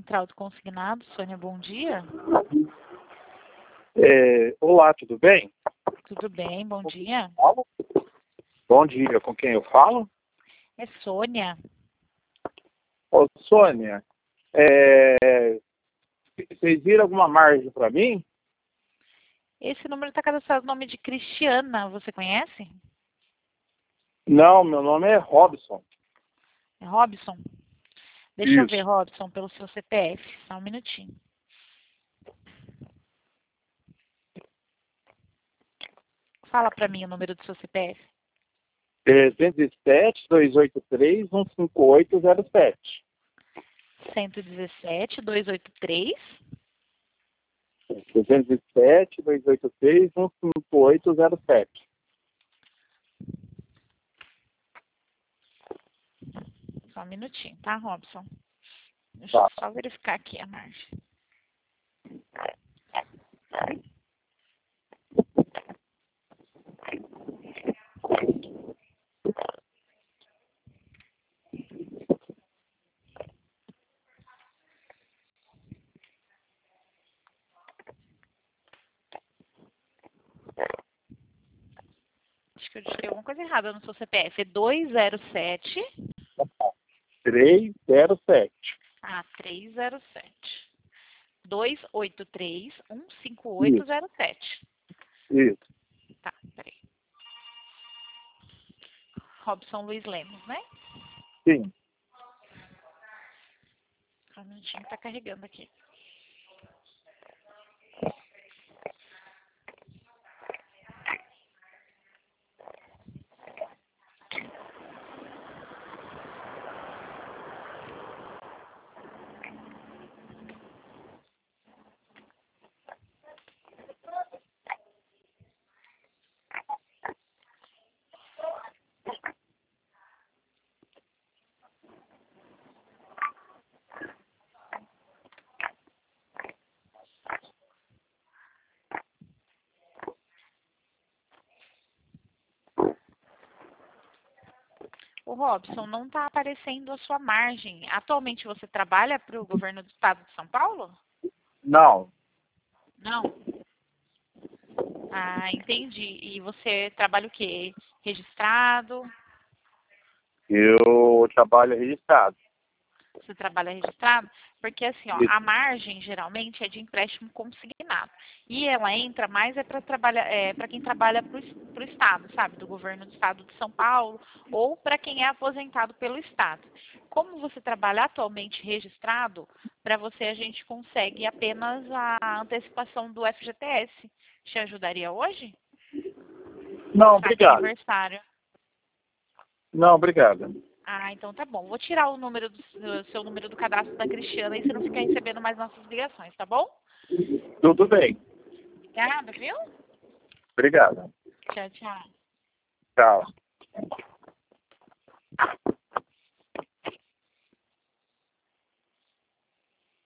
Central do Consignado. Sônia, bom dia. Olá, tudo bem? Tudo bem, bom dia. Bom dia, com quem eu falo? É Sônia. Ô, Sônia, vocês viram alguma margem para mim? Esse número está cadastrado no nome de Cristiana, você conhece? Não, meu nome é Robson. É Robson? Deixa eu ver, Isso. Robson, pelo seu CPF. Só um minutinho. Fala para mim o número do seu CPF. 307-283-15807. 117-283. 307-283-15807. Só um minutinho, tá, Robson? Deixa Tá. eu só verificar aqui a margem. Acho que eu digitei alguma coisa errada no seu CPF. É 207. 307. 307. 283-15807. Isso. Tá, peraí. Robson Luiz Lemos, né? Sim. Só um minutinho que tá carregando aqui. O Robson, não está aparecendo a sua margem. Atualmente você trabalha para o governo do estado de São Paulo? Não. Não. Ah, entendi. E você trabalha o quê? Registrado? Eu trabalho registrado. Você trabalha registrado? Porque assim, ó, Isso. a margem geralmente é de empréstimo consignado. E ela entra mais para trabalhar, para quem trabalha para o estado, sabe? Do governo do estado de São Paulo, ou para quem é aposentado pelo estado. Como você trabalha atualmente registrado, para você a gente consegue apenas a antecipação do FGTS. Te ajudaria hoje? Não, Está de obrigado. aniversário. Não, obrigado. Ah, então tá bom. Vou tirar o número seu número do cadastro da Cristiana e você não fica recebendo mais nossas ligações, tá bom? Tudo bem. Obrigada, viu? Obrigado. Tchau, tchau. Tchau.